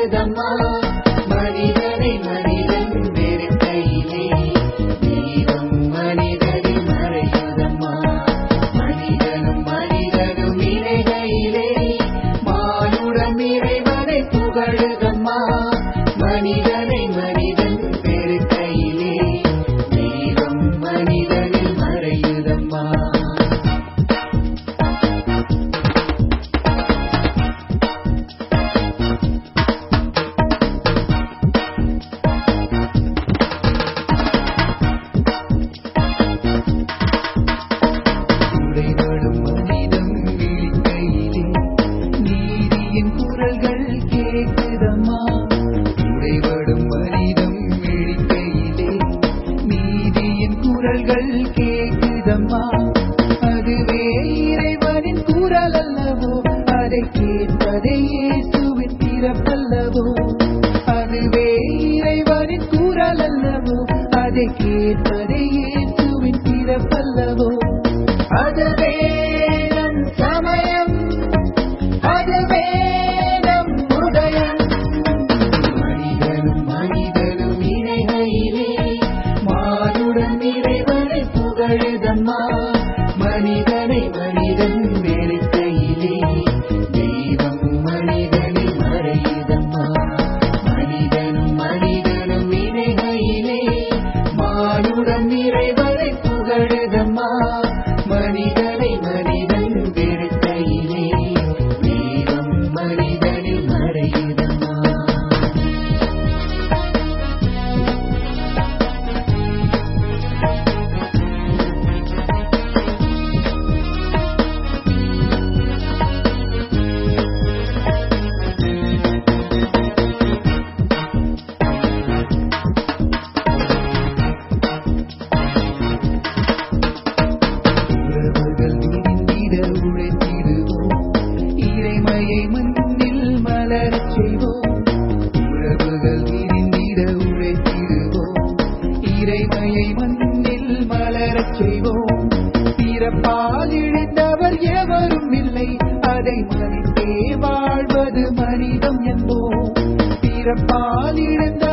புகழுதம்மா. மனிதனை மனிதன் வெறுக்கையிலே தெய்வம் மனிதனில் மறையுதம்மா. மனிதனும் மனிதனும் இணைகையிலே மானுடம் இறைவனை புகழுதம்மா. மனிதனை மனிதன் வெறுக்கையிலே தெய்வம் மனிதனில் மறையுதம்மா. உடைபடும் மனிதம் விழிக்கையிலே நீதியின் குரல்கள் கேட்குதம்மா. உடைபடும் மனிதம் விழிக்கையிலே நீதியின் குரல்கள் கேட்குதம்மா. அதுவே இறைவனின் குரல் அல்லவோ, அதை கேட்பதே இயேசுவின் பிறப்பல்லவோ. அதுவே இறைவனின் குரல் அல்லவோ, அதை கேட்பதே இயேசுவின் பிறப்பல்லவோ. அதுவே நம் சமயம், அதுவே நம் உதயம். மனிதனும் மனிதனும் இணைகையிலே மானுடம் இறைவனை புகழுதம்மா. மனிதனை மனிதன் வெறுக்கையிலே தெய்வம் மனிதனில் மறையுதம்மா. மனிதனும் மனிதனும் இணைகையிலே மானுடம் இறைவனை புகழுதம்மா. மனிதனை மனிதன் வெறுக்கையிலே தெய்வம் மனிதனில் மறையுதம்மா. உறவுகள் விரிந்திட உழைத்திடுவோம், இறைமையை மண்ணில் மலரச் செய்வோம். உறவுகள் விரிந்திட உழைத்திடுவோம், இறைமையை மண்ணில் மலரச் செய்வோம். பிறப்பால் இழந்தவர் எவரும் இல்லை, அதை மதித்தே வாழ்வது மனிதம் என்போம். பிறப்பால் இழந்த